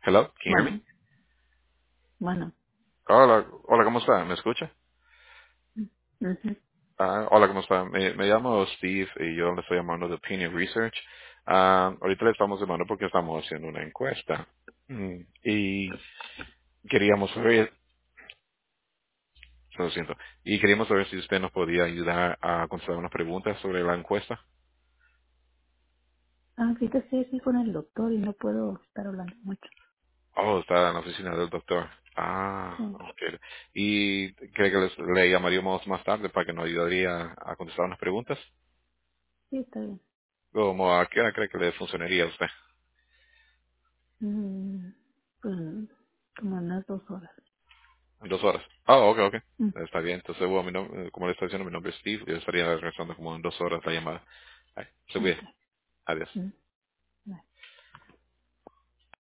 Hello, can you hear me? Bueno, bueno. Hola, hola, ¿cómo está? ¿Me escucha? Ujú. Hola, ¿cómo está? Me llamo Steve y yo le estoy llamando de Opinion Research. Ahorita le estamos llamando porque estamos haciendo una encuesta. Y queríamos saber, lo siento, y queríamos saber si usted nos podía ayudar a contestar unas preguntas sobre la encuesta. Ahorita estoy aquí con el doctor y no puedo estar hablando mucho. Oh, está en la oficina del doctor. Sí, Ok. ¿Y cree que le llamaríamos más tarde para que nos ayudaría a contestar unas preguntas? sí, está bien. ¿Cómo a qué hora cree que le funcionaría a usted? Mm, pues como unas 2 horas. 2 horas. Ah, ok, ok. Mm, Está bien. Entonces, bueno, como le está diciendo, mi nombre es Steve. Yo estaría regresando como en 2 horas la llamada. Ay, se cuide. ok. Adiós. Mm.